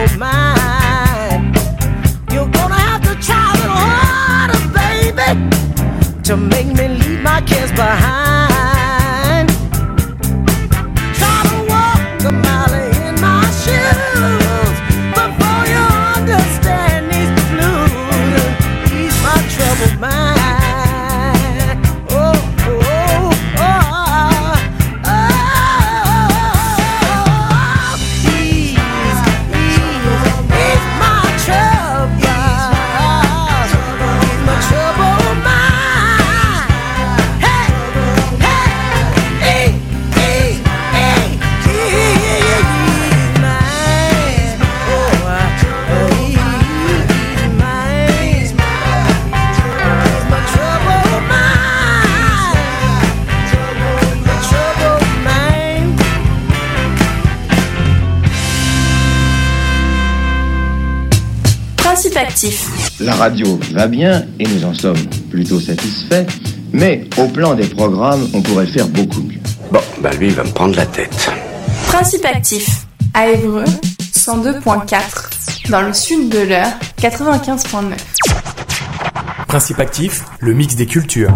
troubled mind. You're gonna have to try a little harder, baby, to make me leave my kids behind. Try to walk a mile in my shoes before you understand these blues and ease my troubled mind. Actif. La radio va bien et nous en sommes plutôt satisfaits, mais au plan des programmes, on pourrait faire beaucoup mieux. Bon, bah lui, il va me prendre la tête. Principe actif. À Évreux, 102.4. Dans le sud de l'Eure, 95.9. Principe actif, le mix des cultures.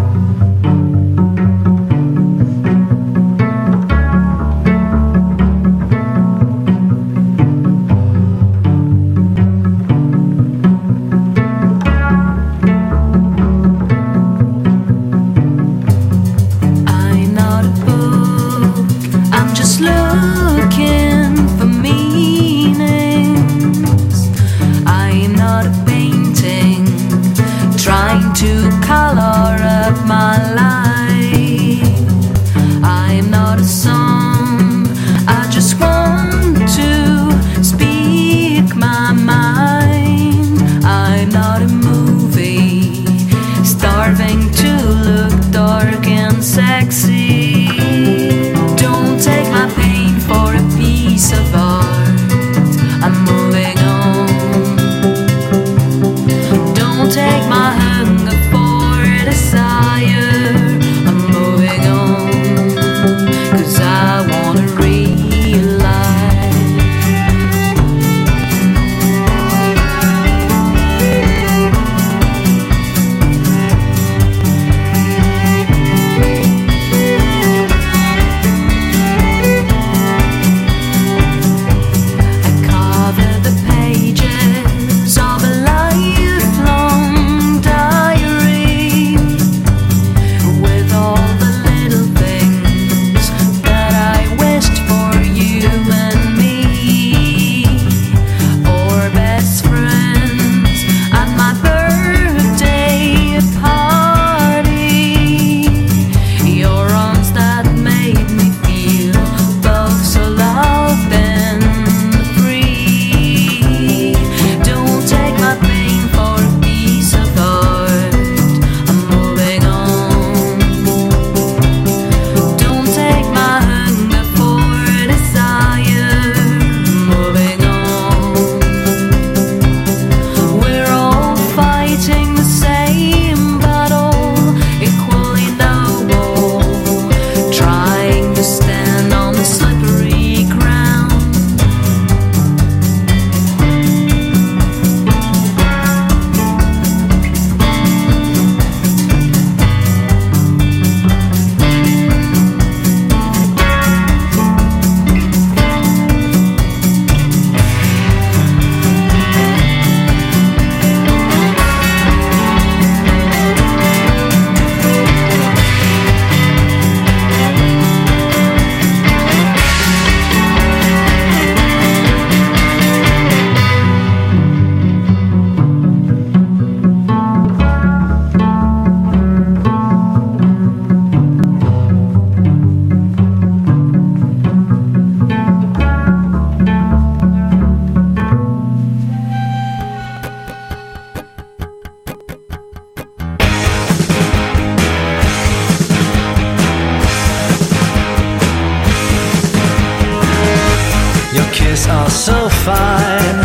are so fine.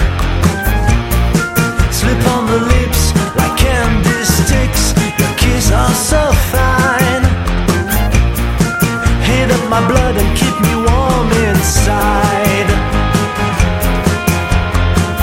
Slip on the lips like candy sticks. Your kiss are so fine. Heat up my blood and keep me warm inside.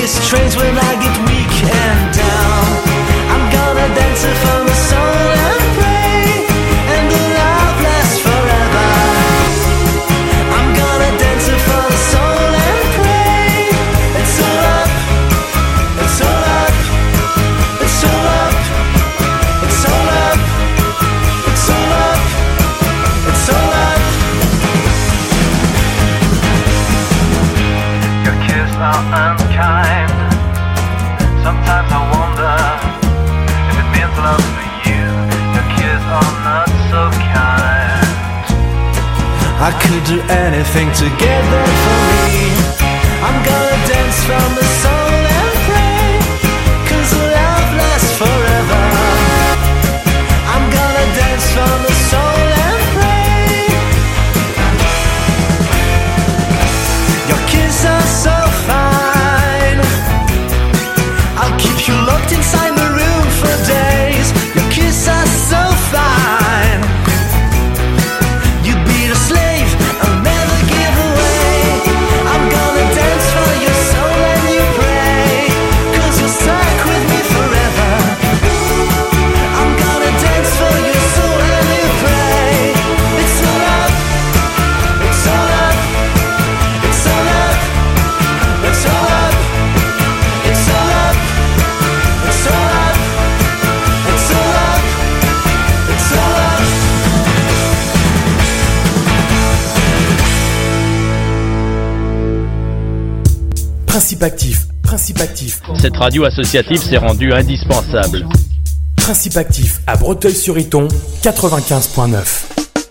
these trains when I get weak and down. I'm gonna dance from the soul and pray, and the love lasts forever. I'm gonna dance for the soul and pray. It's all up, it's all up, it's all up, it's all up, it's all up, it's all up. Your kiss are unkind. Sometimes I wonder if it means love for you. Your kiss are not so kind. I could do anything to get there for me. I'm gonna dance from the soul and pray, 'cause love lasts forever. I'm gonna dance from the soul and pray. Your kiss are so fine. I'll keep you locked inside the room for days. Your kiss are so fine. You'd be the slave I'll never give away. I'm gonna dance for your soul and you pray, 'cause you're stuck with me forever. I'm gonna dance for your soul and you pray. It's all up, it's all up, it's all up, it's all up, it's all up, it's all up, it's all up, it's all up. Principe actif, principe actif, Cette radio associative s'est rendue indispensable. principe actif à Breteuil-sur-Iton, 95.9.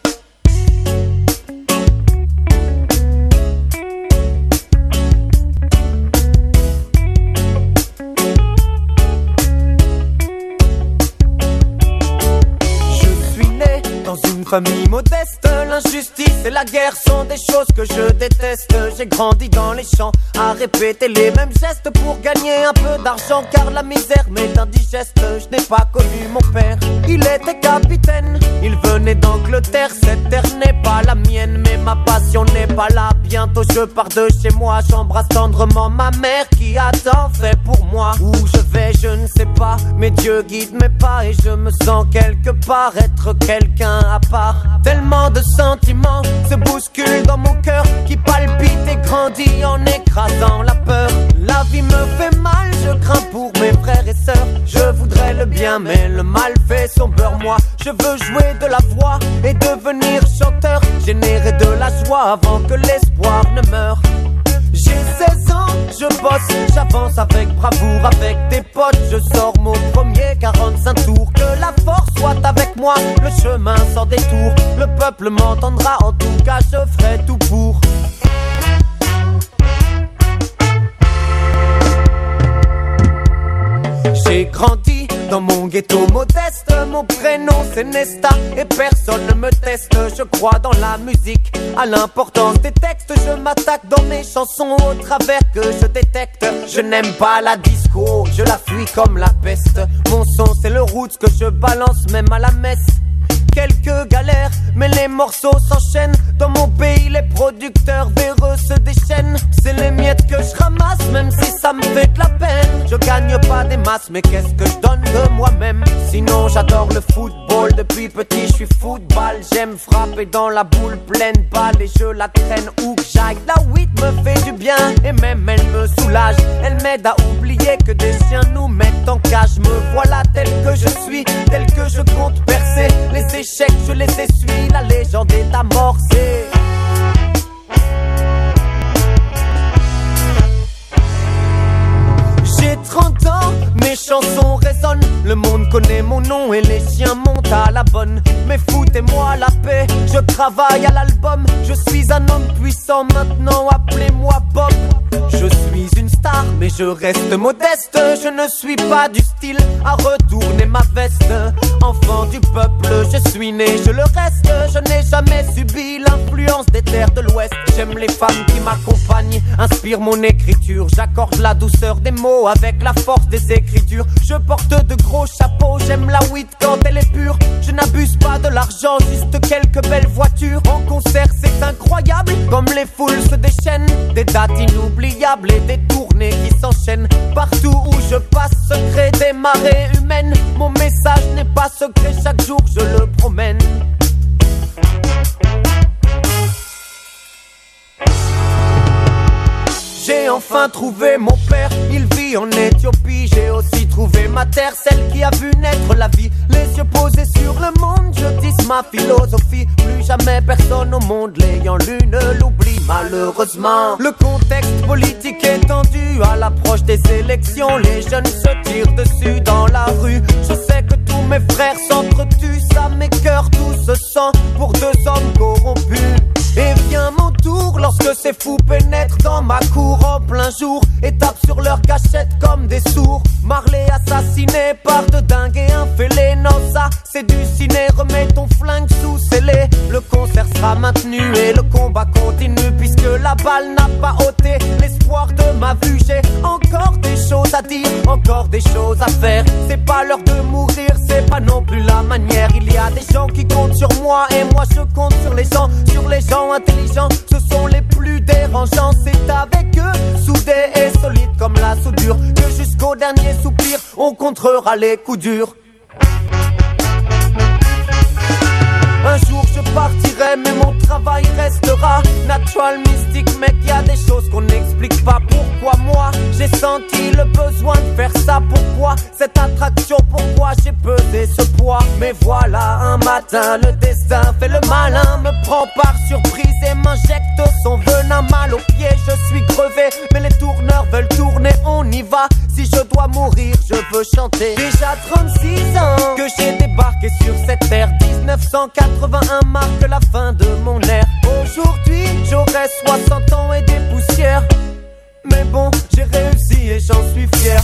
Je suis né dans une famille modeste. L'injustice et la guerre sont des choses que je déteste. J'ai grandi dans les champs à répéter les mêmes gestes pour gagner un peu d'argent, car la misère m'est indigeste. Je n'ai pas connu mon père, il était capitaine. Il venait d'Angleterre, cette terre n'est pas la mienne, mais ma passion n'est pas là. Bientôt je pars de chez moi, j'embrasse tendrement ma mère qui a tant fait pour moi. Où je vais je ne sais pas, mais Dieu guide mes pas et je me sens quelque part être quelqu'un à part. Tellement de sentiments se bousculent dans mon cœur qui palpite et grandit en écrasant la peur. La vie me fait mal, je crains pour mes frères et sœurs. Je voudrais le bien mais le mal fait son beurre. Moi je veux jouer de la voix et devenir chanteur, générer de la joie avant que l'espoir ne meure. J'ai 16 ans, je bosse, j'avance avec bravoure. Avec des potes, je sors mon premier 45 tours. Que la force soit avec moi, le chemin sans détour. Le peuple m'entendra, en tout cas je ferai tout pour. J'ai grandi dans mon ghetto modeste. Mon prénom c'est Nesta et personne ne me teste. Je crois dans la musique, à l'importance des textes. Je m'attaque dans mes chansons au travers que je détecte. Je n'aime pas la disco, je la fuis comme la peste. Mon son c'est le roots que je balance même à la messe. Quelques galères, mais les morceaux s'enchaînent. Dans mon pays, les producteurs véreux se déchaînent. C'est les miettes que je ramasse, même si ça me fait de la peine. Je gagne pas des masses, mais qu'est-ce que je donne de moi-même? Sinon, j'adore le football. Depuis petit, je suis football. J'aime frapper dans la boule pleine balle et je la traîne où que j'aille. La weed me fait du bien et même elle me soulage. Elle m'aide à oublier que des chiens nous mettent en cage. Me voilà tel que je suis, tel que je compte percer. Les échecs, je les essuie, la légende est amorcée. J'ai 30 ans, mes chansons résonnent. Le monde connaît mon nom et les chiens montent à la bonne. Mais foutez-moi la paix, je travaille à l'album. Je suis un homme puissant maintenant, appelez-moi Bob. Je suis une star, mais je reste modeste. Je ne suis pas du style à retourner ma veste. Enfant du peuple, je suis né, je le reste. Je n'ai jamais subi l'influence des terres de l'Ouest. J'aime les femmes qui m'accompagnent, inspirent mon écriture. J'accorde la douceur des mots avec la force des écritures. Je porte de gros chapeaux, j'aime la weed quand elle est pure. Je n'abuse pas de l'argent, juste quelques belles voitures. En concert c'est incroyable, comme les foules se déchaînent. Des dates inoubliables et des tournées qui s'enchaînent. partout où je passe, secret des marées humaines. Mon message n'est pas secret, chaque jour je le promène. J'ai enfin trouvé mon père, il vit en Éthiopie. J'ai aussi trouvé ma terre, celle qui a vu naître la vie. Les yeux posés sur le monde, je dis ma philosophie. Plus jamais personne au monde l'ayant lu ne l'oublie malheureusement. Le contexte politique est tendu à l'approche des élections. Les jeunes se tirent dessus dans la rue. Je sais que tous mes frères s'entretuent, ça m'écœure tout ce sang pour deux hommes corrompus. Et vient mon tour lorsque ces fous pénètrent dans ma cour en plein jour et tapent sur leur cachette comme des sourds. Marley assassiné par de dingues et un fêlé. Non, ça c'est du ciné, remets ton flingue sous scellé. Le concert sera maintenu et le combat continue, puisque la balle n'a pas ôté l'espoir de ma vue. J'ai encore des choses à dire, encore des choses à faire. C'est pas l'heure de mourir, c'est pas non plus la manière. Il y a des gens qui comptent sur moi et moi je compte sur les gens intelligents. Ce sont les plus dérangeants, c'est avec eux, soudés et solides comme la soudure, que jusqu'au dernier soupir on contrera les coups durs. Un jour je partirai mais mon travail restera natural, mystique, mec, y a des choses qu'on n'explique pas. Pourquoi moi j'ai senti le besoin de faire ça? Pourquoi cette attraction? Pourquoi j'ai pesé ce poids? Mais voilà, un matin le destin fait le malin, me prend par surprise et m'injecte son venin. Mal aux pieds, je suis crevé, mais les tourneurs veulent tourner, on y va. Si je dois mourir, je veux chanter. Déjà 36 ans que j'ai débarqué sur cette terre. 1981 marque la fin de mon ère. Aujourd'hui, j'aurai 60 ans et des poussières. Mais bon, j'ai réussi et j'en suis fier.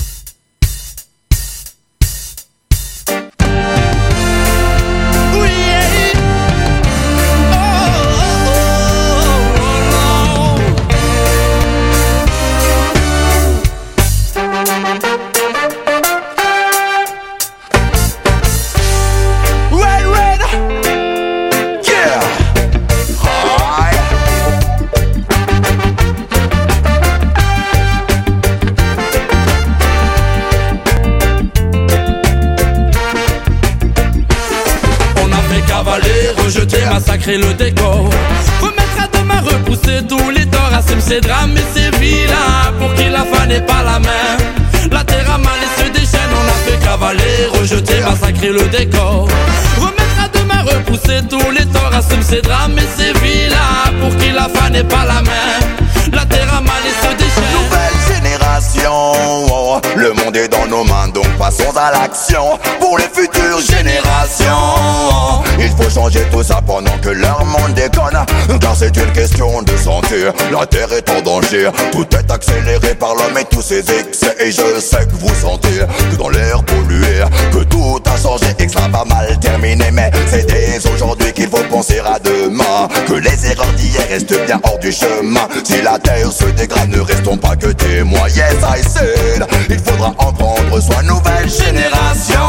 Rejeter, massacrer le décor, remettre à demain, repousser tous les torts, assume ses drames et ses vilains, pour qui la fin n'est pas la même. La terre a mal et se déchaîne, on a fait cavaler, rejeter, massacrer le décor, remettre à demain, repousser tous les torts, assume ses drames et ses vilains, pour qui la fin n'est pas la même. La terre a mal et se déchaîne. Nouvelle génération, le monde est dans nos mains, donc passons à l'action. Pour les futures générations, il faut changer tout ça pendant que leur monde déconne. Car c'est une question de santé, la terre est en danger. Tout est accéléré par l'homme et tous ses excès. Et je sais que vous sentez que dans l'air pollué, que tout a changé et que ça va mal terminer. Mais c'est dès aujourd'hui qu'il faut penser à demain, que les erreurs d'hier restent bien hors du chemin. Si la terre se dégrade, ne restons pas que témoins. Yes, I said, il faudra en prendre soin. Nouvelle génération,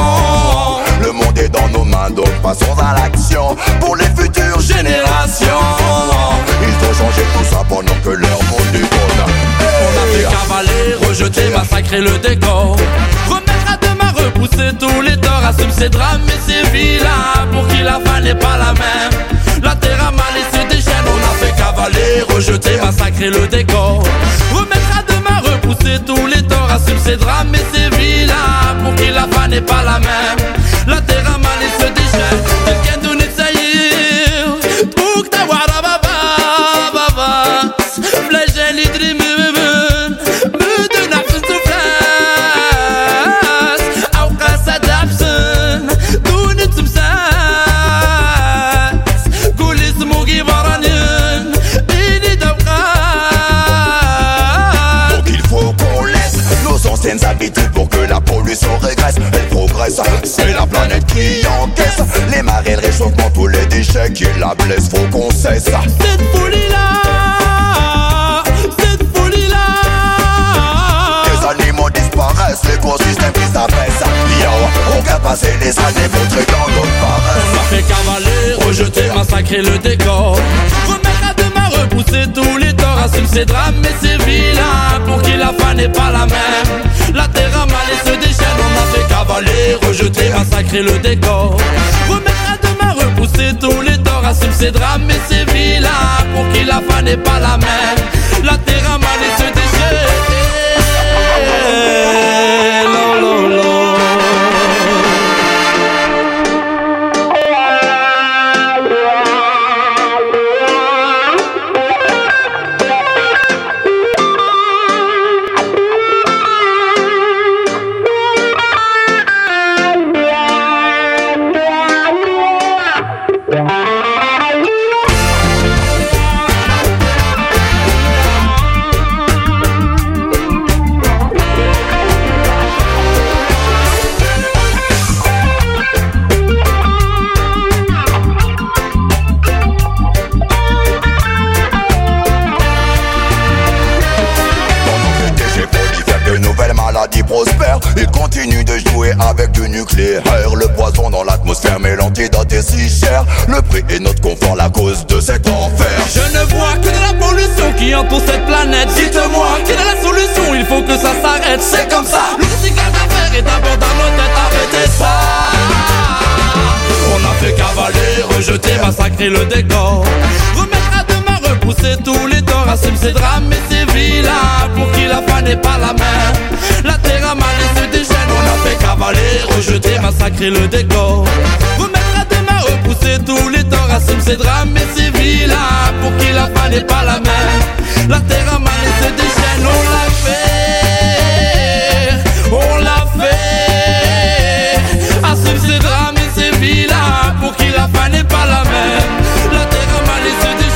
le monde est dans nos mains, donc passons à l'action. Pour les futures générations, il faut changer tout ça pendant que leur monde déconne. On a fait cavaler, rejeter, massacrer le décor, remettre à demain, repousser tous les torts, assume ses drames et ses vilains, pour qui la fin n'est pas la même. La terre a mal et se déchaîne, on a fait cavaler, rejeter, massacrer le décor, remettre à demain, repousser tous les torts, assume ses drames et ses vilains, pour qui la fin n'est pas la même. La terre a mal et se déchaîne, quelqu'un donne de saillir, pour que ta wara baba, flèche les dream, me donne à tout place, au cas s'adapte, donne tout ça, coulis mon guivaranian, et donc il faut qu'on laisse nos anciennes habitudes pour que la pollution régresse. Elle progresse, c'est la planète qui encaisse les marées, le réchauffement, tous les déchets qui la blessent. Faut qu'on cesse cette folie-là, cette folie-là. Les animaux disparaissent, l'écosystème qui s'abaisse. Yo, on va passer les années montrées dans notre paresse. On a fait cavaler, rejeter, massacrer le décor, remettre à demain, repousser tous les torts, assume ses drames et ses vilains, pour qui la fin n'est pas la même. La rejeter, massacrer le décor. Remettre à demain, repousser tous les torts, assume ses drames et ses vilains, pour qui la fin n'est pas la même. La terre a mal et se déchire. Prospère, il continue de jouer avec du nucléaire. Le poison dans l'atmosphère, mais l'antidote est si cher. Le prix est notre confort, la cause de cet enfer. Je ne vois que de la pollution qui entoure cette planète. Dites-moi, quelle est la solution? Il faut que ça s'arrête, c'est comme ça. Le recyclage d'affaires est d'abord dans nos têtes, arrêtez ça. On a fait cavaler, rejeter, massacrer le décor. Remettre à demain, repousser tous les torts, assume ses drames et ses vilains, pour qui la fin n'est pas la même. La terre a mal et se déchaîne. On a fait cavaler, rejeter, massacrer le décor. Remettre à demain, repousser tous les torts, assume ses drames et ses vilains, pour qui la fin n'est pas la même. La terre a mal et se déchaîne. On l'a fait, assume ses drames et ses vilains, pour qui la fin n'est pas la même. La terre a mal et se déchaîne.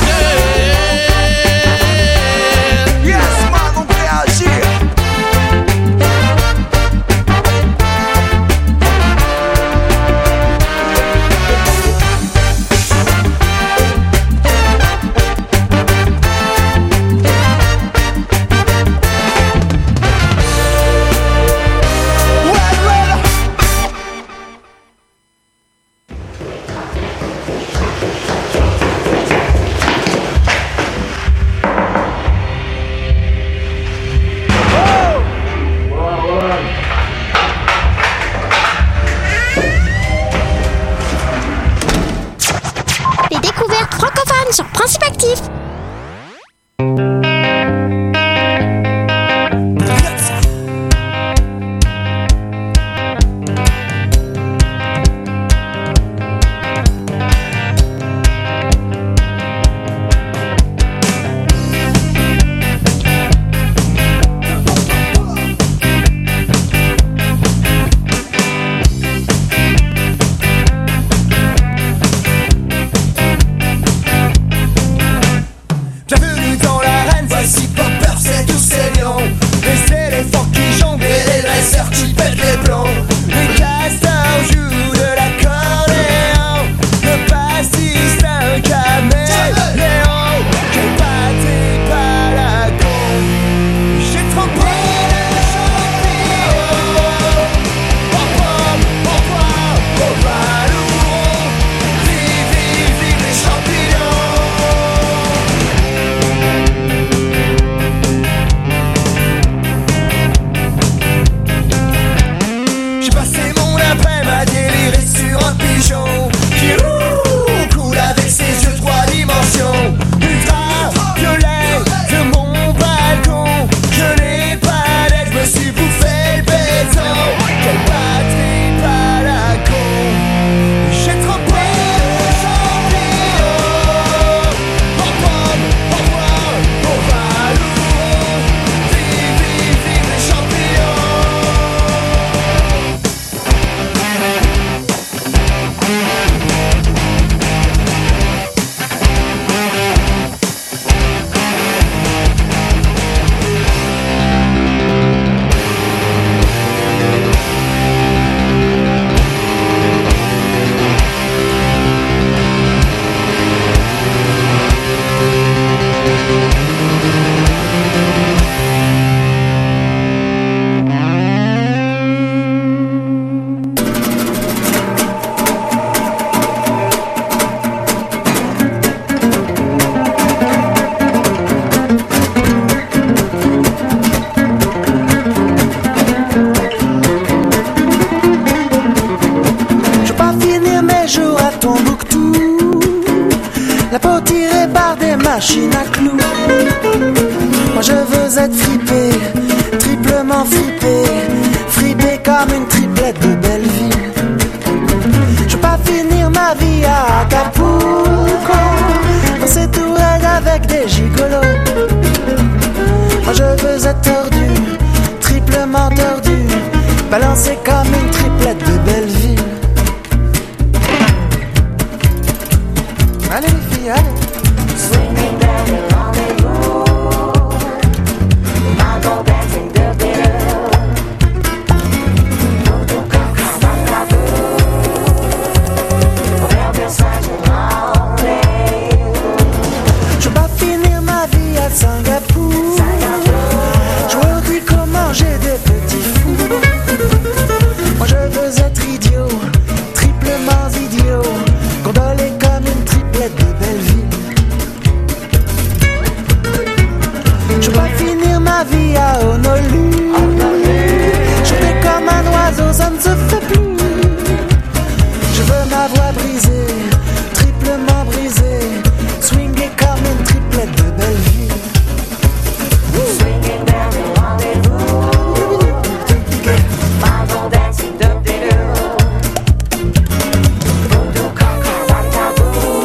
Yes, man, on peut agir. Les découvertes francophones sur Principe Actif. Bienvenue dans l'arène, voici Popper, c'est tous ces lions. Les éléphants qui jonglent et les dresseurs qui pètent les plombs. Les castors jouent de l'accordéon. Le pastis d'un caméléon. Quel pâté pas la con. J'ai trempé les champignons. Pom pom, pom pom, au balouron. Vive, vive, vive les champignons. J'ai passé être fripé, triplement fripé, fripé comme une triplette de Belleville. Je veux pas finir ma vie à Acapulco, dans ces tourelles avec des gigolos. Moi je veux être tordu, triplement tordu, balancé comme une triplette de Belleville. Allez les filles, allez. Swinging down the rendezvous, I go dancing the bill. Tout comme Cabangabou, vers Versailles rendez-vous. Je veux pas finir ma vie à Singapour, je veux comment manger des petits fous. Moi je veux être idiot, triplement idiot, gondolé comme une triplette de Belleville. Je veux pas finir ma vie à Honolulu, chanter comme un oiseau, ça ne se fait plus. Je veux ma voix brisée, triplement brisée, swinguer comme une triplette de Belleville. Swinging down the rendezvous, my go dancing the diddle. Voodoo comme Cabangabou,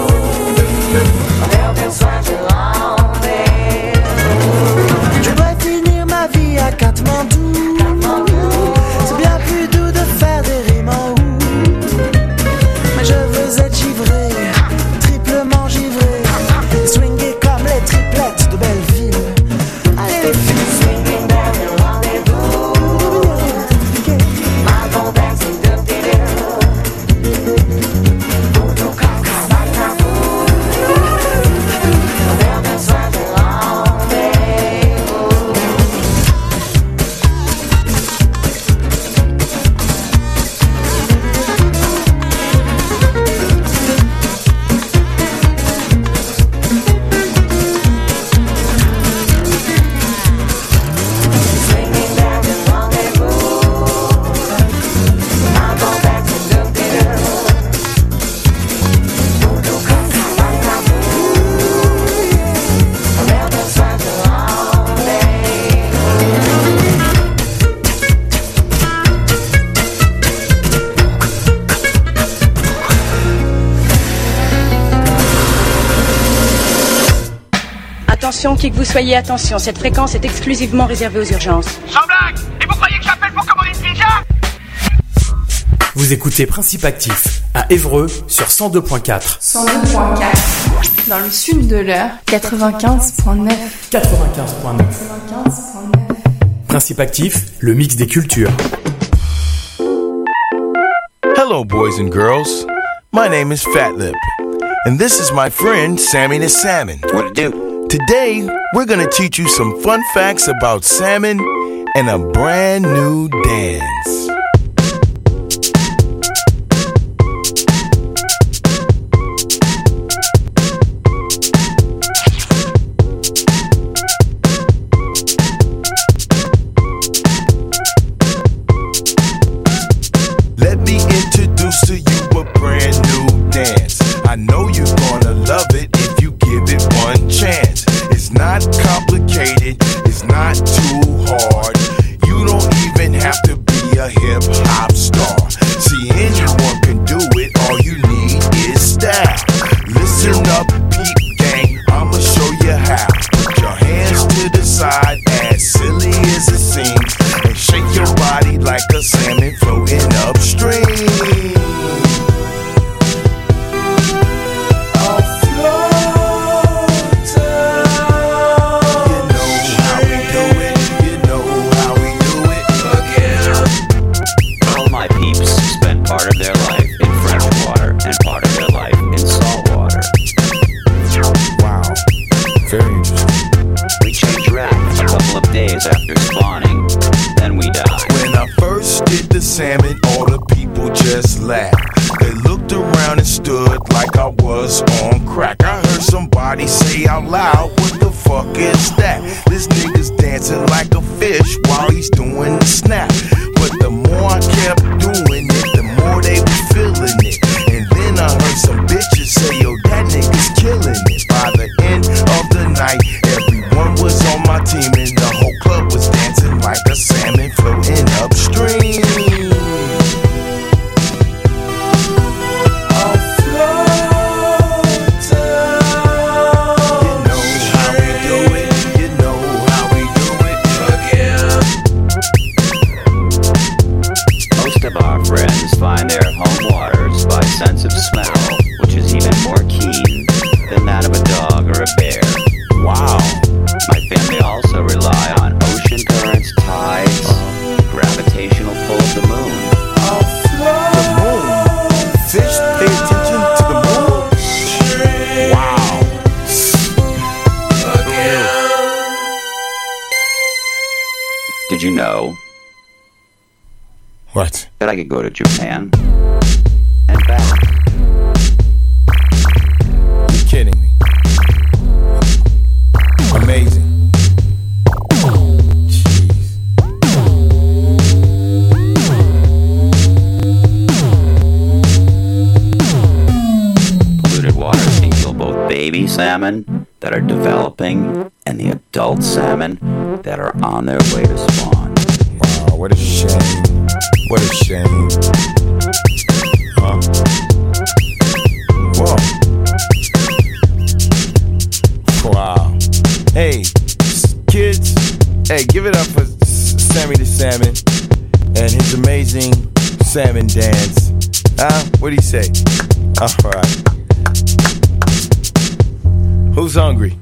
vers Versailles rendez-vous. Je voudrais finir ma vie à Katmandou, c'est bien plus doux de faire des rimes en ou. Mais je veux être givré, triplement givré, swinguer comme les triplettes de Belleville. Allez les filles, swinging down the rendez-vous, my go dancing the diddle. Voodoo comme Cabangabou, vers Versailles rendez-vous. Swinging down the rendezvous, my go dancing the diddle. Voodoo comme Cabangabou, vers Versailles rendez-vous. Attention, qui que vous soyez, attention, cette fréquence est exclusivement réservée aux urgences. Sans blague! Et vous croyez que j'appelle pour commander une pizza? Vous écoutez Principe Actif à Évreux sur 102.4. 102.4. Dans le sud de l'heure, 95.9. 95.9. Principe Actif, le mix des cultures. Hello, boys and girls. My name is Fatlip, and this is my friend Sammy the Salmon. What it do? Today, we're gonna teach you some fun facts about salmon and a brand new dance. Let me introduce to you a brand new dance. I know you're gonna love it if you give it one chance. It's not complicated, it's not too hard. You don't even have to be a hip hop star. See, anyone can do it, all you need is style. Listen up, peep gang, I'ma show you how. Put your hands to the side, as silly as it seems, and shake your body like a salmon floating upstream. Part of their life in fresh water and part of their life in salt water. Wow, very interesting. We change rack a couple of days after spawning, then we die. When I first did the salmon, all the people just laughed. They looked around and stood like I was on crack. I heard somebody say out loud, what the fuck is that? This nigga's dancing like a fish while he's doing the snap. But the more I kept doing it, the more they was feeling it. And then I heard some bitches say, yo, that nigga's killing it. By the end of the night, everyone was on my team and Did you know? What? That I could go to Japan and back. You're kidding me. Amazing. Polluted waters can kill both baby salmon that are developing and the adult salmon that are on their way to spawn. Wow, what a shame. What a shame. Huh? Whoa. Wow. Hey, kids, hey, give it up for Sammy the Salmon and his amazing salmon dance. What do you say? All right. Who's hungry?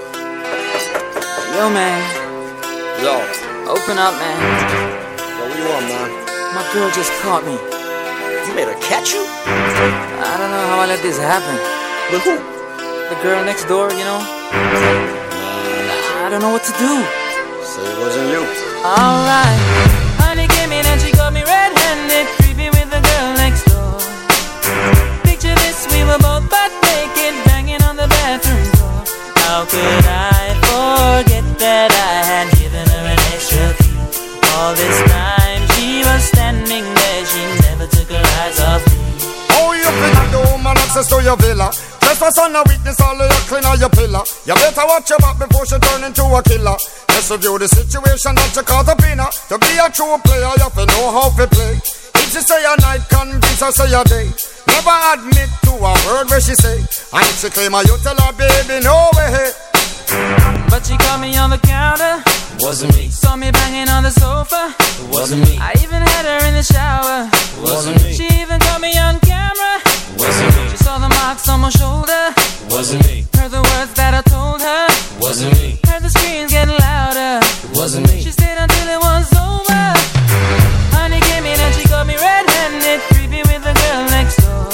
Yo, man. Yo. Open up, man. Yo, what you want, man? My girl just caught me. You made her catch you? I don't know how I let this happen. With who? The girl next door, you know? I don't know what to do. Say it wasn't you. Alright. Honey came in and she got me red-handed, creepy with the girl next door. Picture this, we were both butt naked, banging on the bathroom door. How could I forget that I had given her an extra key? All this time she was standing there, she never took her eyes off me. Oh, you feel the woman access to your villa. Trespass on a witness, all of your clean on your pillar. You better watch your back before she turn into a killer. Let's review the situation that you caught up in her. To be a true player, you have to know how to play. If she say a night, convince her say a day. Never admit to a word where she say. And if she claim her, you tell her, baby, no way. But she caught me on the counter. Wasn't me. Saw me banging on the sofa. Wasn't me. I even had her in the shower. Wasn't me. She even caught me on camera. Wasn't me. She saw the marks on my shoulder. Wasn't me. Heard the words that I told her. Wasn't me. Heard the screams getting louder. Wasn't me. She stayed until it was over. Honey came in and she got me red-handed, creepy with the girl next door.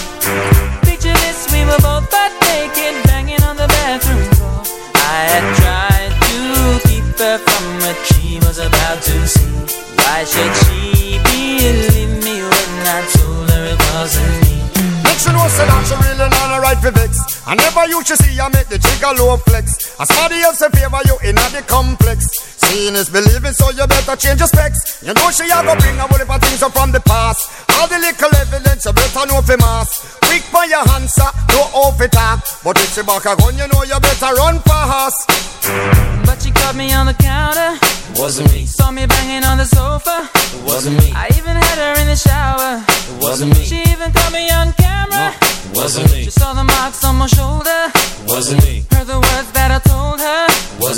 Picture this, we were both butt naked, banging on the bathroom door. I had tried to keep her from what she was about to see. Why should she believe me when I told her it wasn't me? Make sure no say that she really not a right for vex. I never used to see you make the trigger low flex. As somebody else in favor you in the complex. Seeing is believing, so you better change your specs. You know she a go bring a whole heap of things up from the past. All the little evidence you better know for mass. Quick for your answer, no off it talk. But if she back a gun, you know you better run fast. But she caught me on the counter. Wasn't me. Saw me banging on the sofa. Wasn't me. I even had her in the shower. Wasn't me. She even caught me on camera. Wasn't me. She saw the marks on my shoulder. Wasn't me. Heard the words that I told her. Wasn't